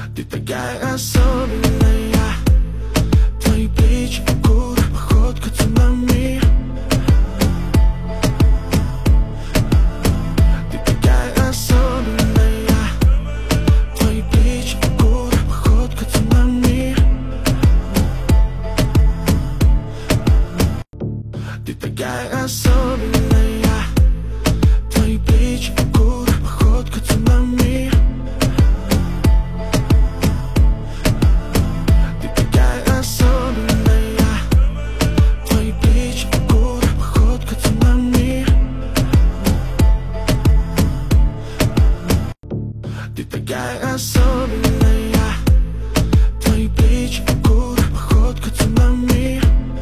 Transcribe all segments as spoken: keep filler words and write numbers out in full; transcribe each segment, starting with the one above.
Ты такая особенная. Твои плечи, фигура, походка, цунами. Ты такая особенная. Твои плечи, фигура, походка, цунами. Ты такая особенная. Твои плечи, фигура, походка, цунами. Ты такая особенная. Твои плечи, фигура, походка, цунами. Ты такая особенная. Твои плечи, фигура, походка, цунами.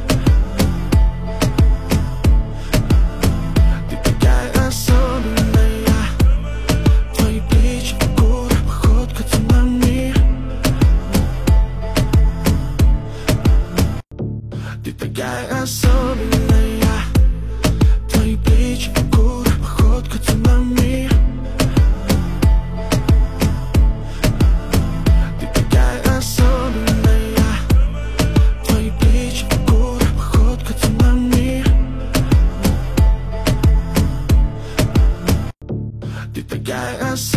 Ты такая особенная. Твои плечи, фигура, походка, цунами. Ты такая особенная. Твои плечи, фигура, походка, цунами. Ты такая особенная. Твои плечи, фигура, походка, цунами. Ты такая особенная.